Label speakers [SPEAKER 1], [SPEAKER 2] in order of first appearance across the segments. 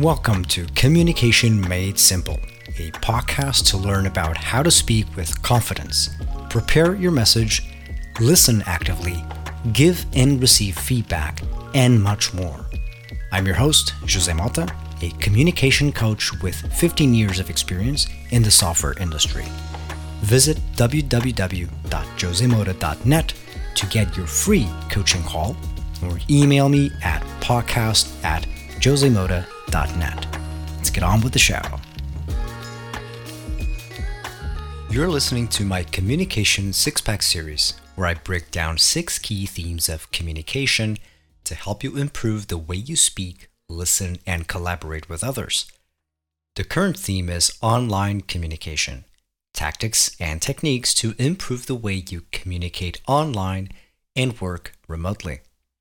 [SPEAKER 1] Welcome to Communication Made Simple, a podcast to learn about how to speak with confidence, prepare your message, listen actively, give and receive feedback, and much more. I'm your host, Jose Mota, a communication coach with 15 years of experience in the software industry. Visit www.josemota.net to get your free coaching call or email me at podcast@josemota.net. Let's get on with the show. You're listening to my Communication Six-Pack series, where I break down 6 key themes of communication to help you improve the way you speak, listen, and collaborate with others. The current theme is online communication, tactics and techniques to improve the way you communicate online and work remotely.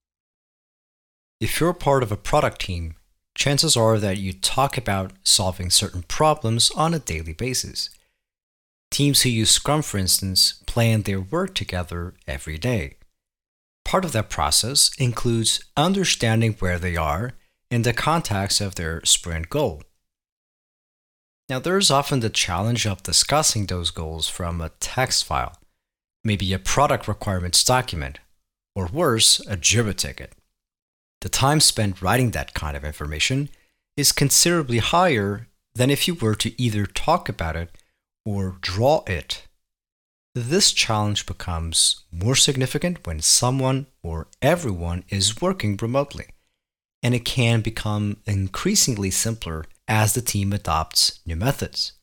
[SPEAKER 1] If you're part of a product team, chances are that you talk about solving certain problems on a daily basis. Teams who use Scrum, for instance, plan their work together every day. Part of that process includes understanding where they are in the context of their sprint goal. Now, there's often the challenge of discussing those goals from a text file, maybe a product requirements document, or worse, a Jira ticket. The time spent writing that kind of information is considerably higher than if you were to either talk about it or draw it. This challenge becomes more significant when someone or everyone is working remotely, and it can become increasingly simpler as the team adopts new methods.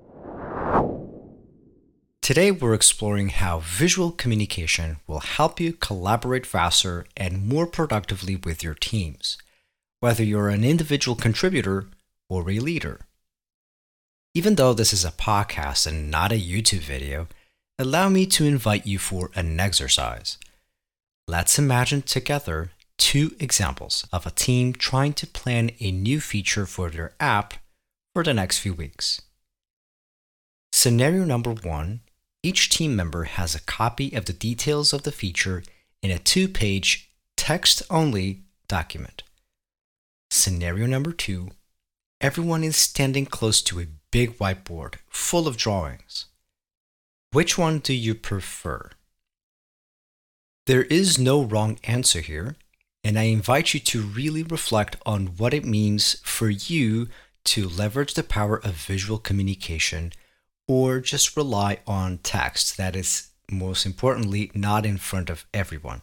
[SPEAKER 1] Today, we're exploring how visual communication will help you collaborate faster and more productively with your teams, whether you're an individual contributor or a leader. Even though this is a podcast and not a YouTube video, allow me to invite you for an exercise. Let's imagine together 2 examples of a team trying to plan a new feature for their app for the next few weeks. Scenario number 1. Each team member has a copy of the details of the feature in a 2-page text-only document. Scenario number 2. Everyone is standing close to a big whiteboard full of drawings. Which one do you prefer? There is no wrong answer here, and I invite you to really reflect on what it means for you to leverage the power of visual communication or just rely on text that is, most importantly, not in front of everyone.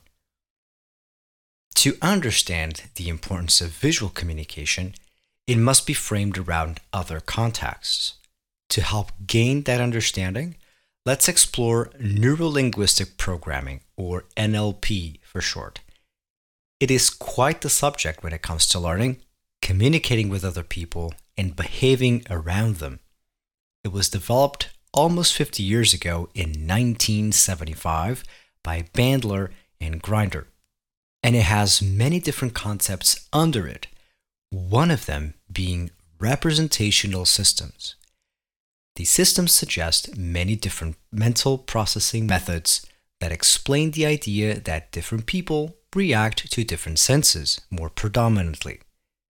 [SPEAKER 1] To understand the importance of visual communication, it must be framed around other contexts. To help gain that understanding, let's explore neurolinguistic programming, or NLP for short. It is quite the subject when it comes to learning, communicating with other people, and behaving around them. It was developed almost 50 years ago in 1975 by Bandler and Grinder, and it has many different concepts under it, one of them being representational systems. These systems suggest many different mental processing methods that explain the idea that different people react to different senses more predominantly.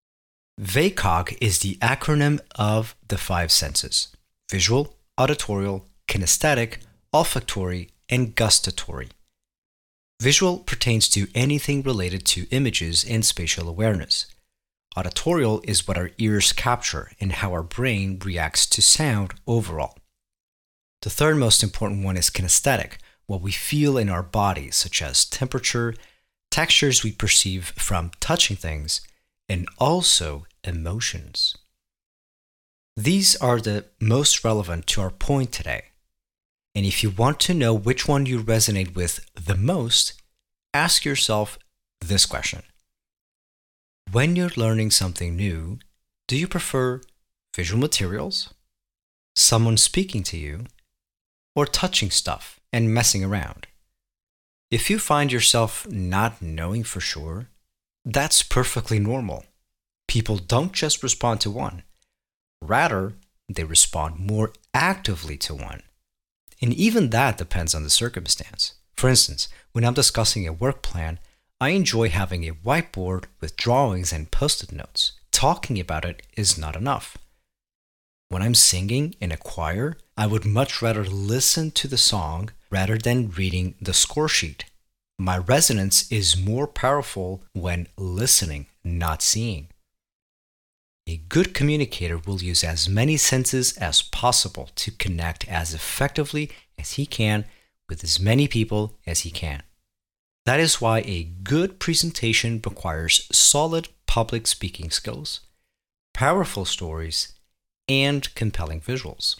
[SPEAKER 1] VACOG is the acronym of the 5 senses: visual, auditorial, kinesthetic, olfactory, and gustatory. Visual pertains to anything related to images and spatial awareness. Auditorial is what our ears capture and how our brain reacts to sound overall. The third most important one is kinesthetic, what we feel in our bodies, such as temperature, textures we perceive from touching things, and also emotions. These are the most relevant to our point today. And if you want to know which one you resonate with the most, ask yourself this question. When you're learning something new, do you prefer visual materials, someone speaking to you, or touching stuff and messing around? If you find yourself not knowing for sure, that's perfectly normal. People don't just respond to one. Rather, they respond more actively to one. And even that depends on the circumstance. For instance, when I'm discussing a work plan, I enjoy having a whiteboard with drawings and post-it notes talking about it is not enough. When I'm singing in a choir, I would much rather listen to the song rather than reading the score sheet. My resonance is more powerful when listening, not seeing. A good communicator will use as many senses as possible to connect as effectively as he can with as many people as he can. That is why a good presentation requires solid public speaking skills, powerful stories, and compelling visuals.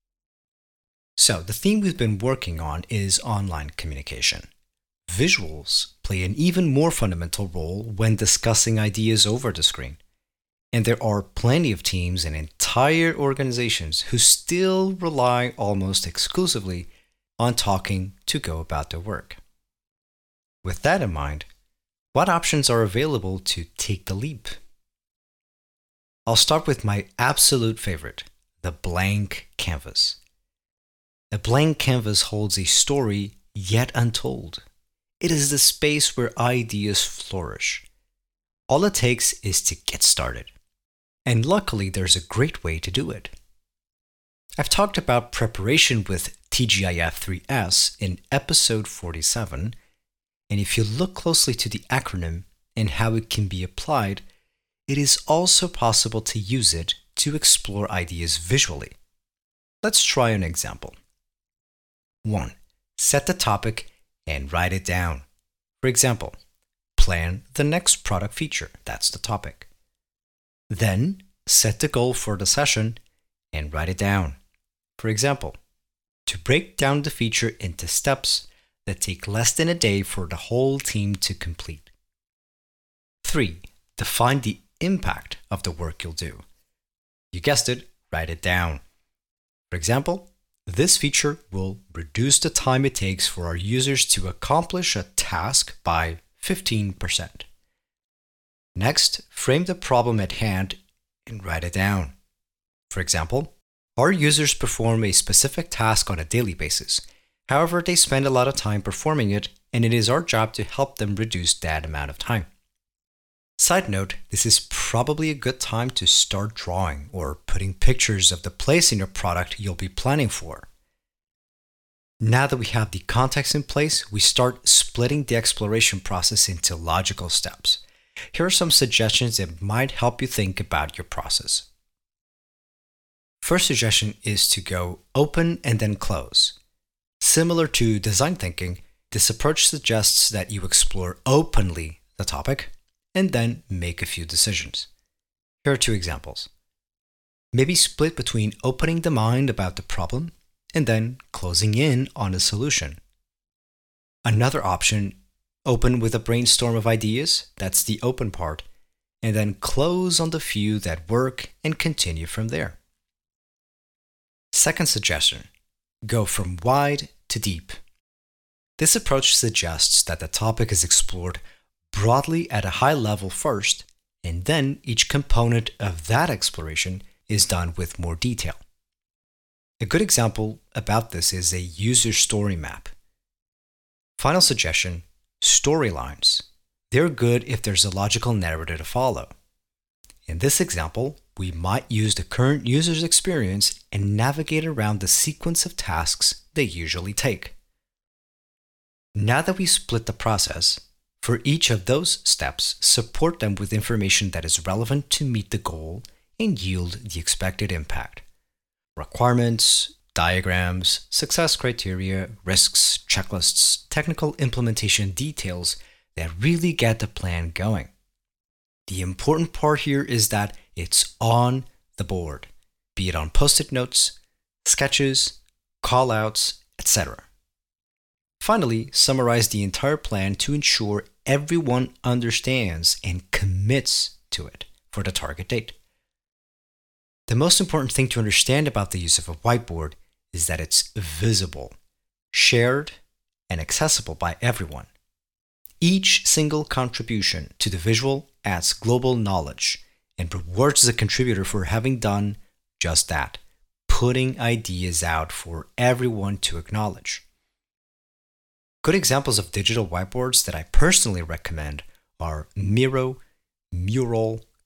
[SPEAKER 1] So, the theme we've been working on is online communication. Visuals play an even more fundamental role when discussing ideas over the screen. And there are plenty of teams and entire organizations who still rely almost exclusively on talking to go about their work. With that in mind, what options are available to take the leap? I'll start with my absolute favorite, the blank canvas. A blank canvas holds a story yet untold. It is the space where ideas flourish. All it takes is to get started. And luckily, there's a great way to do it. I've talked about preparation with TGIF3S in episode 47, and if you look closely to the acronym and how it can be applied, it is also possible to use it to explore ideas visually. Let's try an example. 1. Set the topic and write it down. For example, plan the next product feature. That's the topic. Then, set the goal for the session and write it down. For example, to break down the feature into steps that take less than a day for the whole team to complete. 3. Define the impact of the work you'll do. You guessed it, write it down. For example, this feature will reduce the time it takes for our users to accomplish a task by 15%. Next, frame the problem at hand and write it down. For example, our users perform a specific task on a daily basis. However, they spend a lot of time performing it, and it is our job to help them reduce that amount of time. Side note, this is probably a good time to start drawing or putting pictures of the place in your product you'll be planning for. Now that we have the context in place, we start splitting the exploration process into logical steps. Here are some suggestions that might help you think about your process. First suggestion is to go open and then close. Similar to design thinking, this approach suggests that you explore openly the topic and then make a few decisions. Here are 2 examples. Maybe split between opening the mind about the problem and then closing in on a solution. Another option, open with a brainstorm of ideas, that's the open part, and then close on the few that work and continue from there. Second suggestion, go from wide to deep. This approach suggests that the topic is explored broadly at a high level first, and then each component of that exploration is done with more detail. A good example about this is a user story map. Final suggestion, storylines. They're good if there's a logical narrative to follow. In this example, we might use the current user's experience and navigate around the sequence of tasks they usually take. Now that we split the process, for each of those steps, support them with information that is relevant to meet the goal and yield the expected impact. Requirements, diagrams, success criteria, risks, checklists, technical implementation details that really get the plan going. The important part here is that it's on the board, be it on post-it notes, sketches, callouts, etc. Finally, summarize the entire plan to ensure everyone understands and commits to it for the target date. The most important thing to understand about the use of a whiteboard is that it's visible, shared, and accessible by everyone. Each single contribution to the visual adds global knowledge and rewards the contributor for having done just that, putting ideas out for everyone to acknowledge. Good examples of digital whiteboards that I personally recommend are Miro, Mural,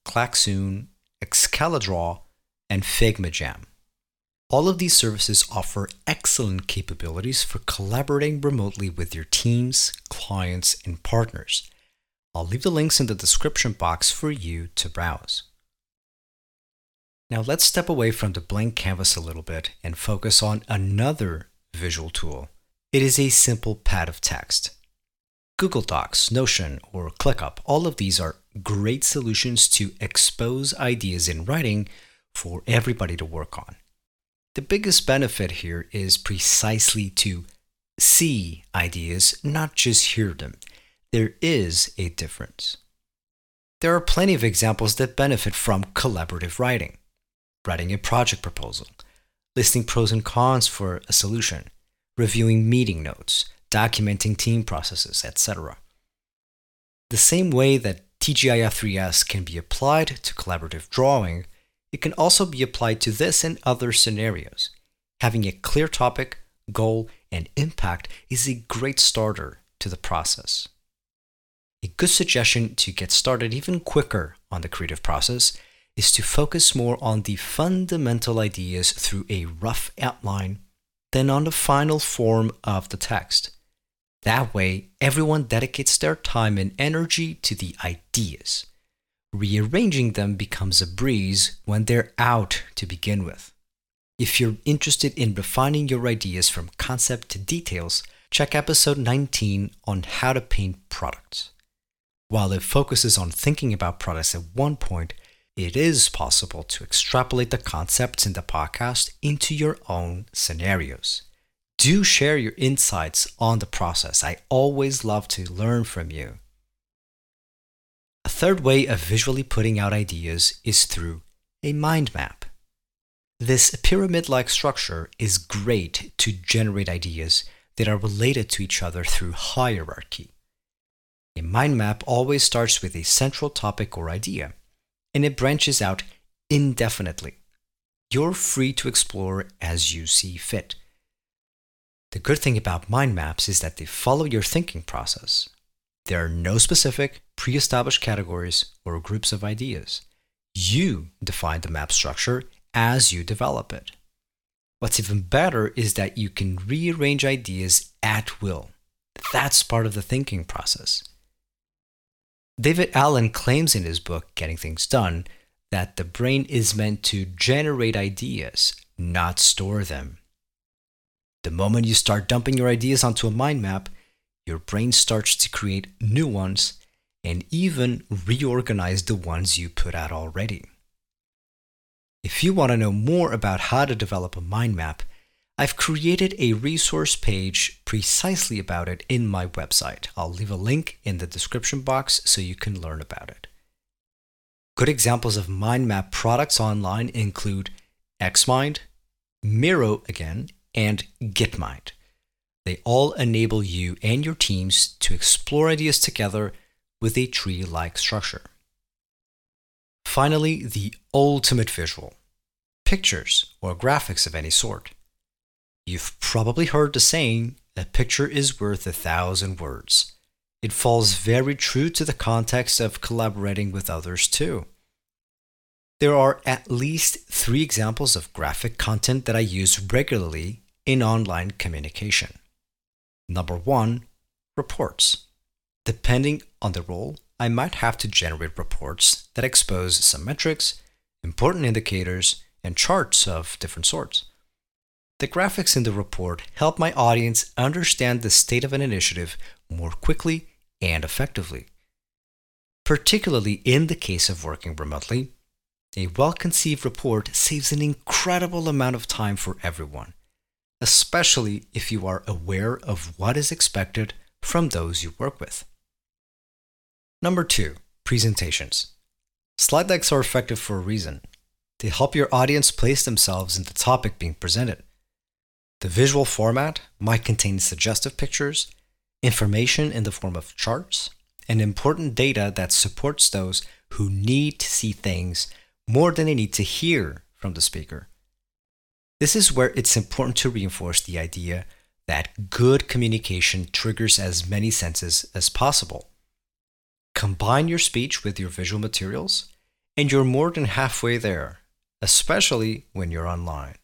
[SPEAKER 1] Klaxoon, Excalidraw, and Figma Jam. All of these services offer excellent capabilities for collaborating remotely with your teams, clients, and partners. I'll leave the links in the description box for you to browse. Now let's step away from the blank canvas a little bit and focus on another visual tool. It is a simple pad of text. Google Docs, Notion, or ClickUp, all of these are great solutions to expose ideas in writing for everybody to work on. The biggest benefit here is precisely to see ideas, not just hear them. There is a difference. There are plenty of examples that benefit from collaborative writing. Writing a project proposal, listing pros and cons for a solution, reviewing meeting notes, documenting team processes, etc. The same way that TGIF3S can be applied to collaborative drawing, it can also be applied to this and other scenarios. Having a clear topic, goal, and impact is a great starter to the process. A good suggestion to get started even quicker on the creative process is to focus more on the fundamental ideas through a rough outline than on the final form of the text. That way, everyone dedicates their time and energy to the ideas. Rearranging them becomes a breeze when they're out to begin with. If you're interested in refining your ideas from concept to details, check episode 19 on how to paint products. While it focuses on thinking about products at one point, it is possible to extrapolate the concepts in the podcast into your own scenarios. Do share your insights on the process. I always love to learn from you. A third way of visually putting out ideas is through a mind map. This pyramid-like structure is great to generate ideas that are related to each other through hierarchy. A mind map always starts with a central topic or idea, and it branches out indefinitely. You're free to explore as you see fit. The good thing about mind maps is that they follow your thinking process. There are no specific, pre-established categories or groups of ideas. You define the map structure as you develop it. What's even better is that you can rearrange ideas at will. That's part of the thinking process. David Allen claims in his book, Getting Things Done, that the brain is meant to generate ideas, not store them. The moment you start dumping your ideas onto a mind map, your brain starts to create new ones and even reorganize the ones you put out already. If you want to know more about how to develop a mind map, I've created a resource page precisely about it in my website. I'll leave a link in the description box so you can learn about it. Good examples of mind map products online include Xmind, Miro again, and Gitmind. They all enable you and your teams to explore ideas together with a tree-like structure. Finally, the ultimate visual: pictures or graphics of any sort. You've probably heard the saying, a picture is worth 1,000 words. It falls very true to the context of collaborating with others too. There are at least 3 examples of graphic content that I use regularly in online communication. Number 1, reports. Depending on the role, I might have to generate reports that expose some metrics, important indicators, and charts of different sorts. The graphics in the report help my audience understand the state of an initiative more quickly and effectively. Particularly in the case of working remotely, a well-conceived report saves an incredible amount of time for everyone, especially if you are aware of what is expected from those you work with. Number 2, presentations. Slide decks are effective for a reason. They help your audience place themselves in the topic being presented. The visual format might contain suggestive pictures, information in the form of charts, and important data that supports those who need to see things more than they need to hear from the speaker. This is where it's important to reinforce the idea that good communication triggers as many senses as possible. Combine your speech with your visual materials and you're more than halfway there, especially when you're online.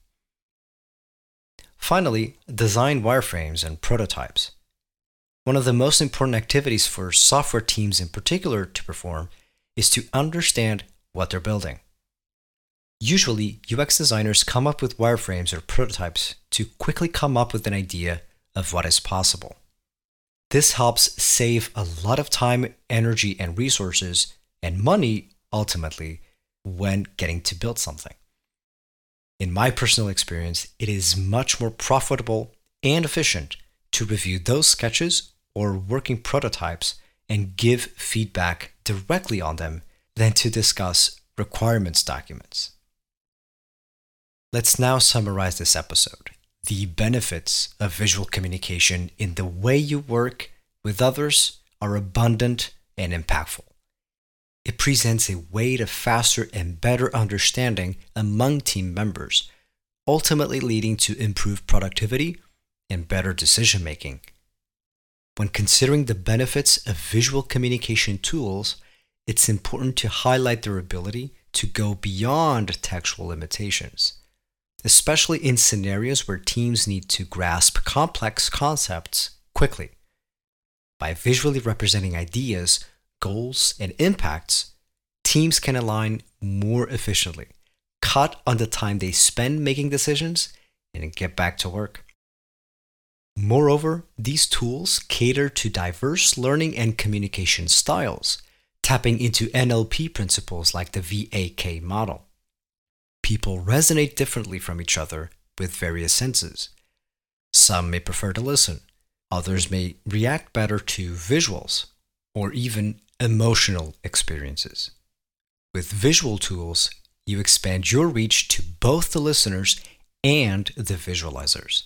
[SPEAKER 1] Finally, design wireframes and prototypes. One of the most important activities for software teams in particular to perform is to understand what they're building. Usually, UX designers come up with wireframes or prototypes to quickly come up with an idea of what is possible. This helps save a lot of time, energy, and resources, and money, ultimately, when getting to build something. In my personal experience, it is much more profitable and efficient to review those sketches or working prototypes and give feedback directly on them than to discuss requirements documents. Let's now summarize this episode. The benefits of visual communication in the way you work with others are abundant and impactful. It presents a way to faster and better understanding among team members, ultimately leading to improved productivity and better decision making. When considering the benefits of visual communication tools, it's important to highlight their ability to go beyond textual limitations, especially in scenarios where teams need to grasp complex concepts quickly. By visually representing ideas, goals, and impacts, teams can align more efficiently, cut on the time they spend making decisions, and get back to work. Moreover, these tools cater to diverse learning and communication styles, tapping into NLP principles like the VAK model. People resonate differently from each other with various senses. Some may prefer to listen, others may react better to visuals, or even emotional experiences. With visual tools, you expand your reach to both the listeners and the visualizers.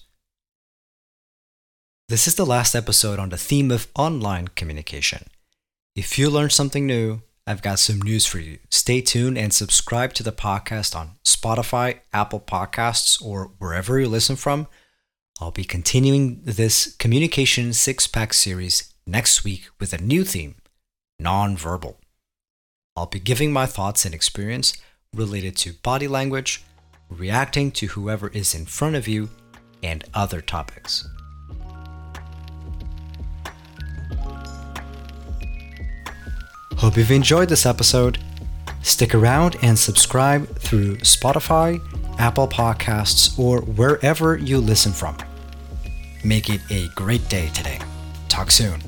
[SPEAKER 1] This is the last episode on the theme of online communication. If you learned something new, I've got some news for you. Stay tuned and subscribe to the podcast on Spotify, Apple Podcasts, or wherever you listen from. I'll be continuing this Communication Six-Pack series next week with a new theme, nonverbal. I'll be giving my thoughts and experience related to body language, reacting to whoever is in front of you, and other topics. Hope you've enjoyed this episode. Stick around and subscribe through Spotify, Apple Podcasts, or wherever you listen from. Make it a great day today. Talk soon.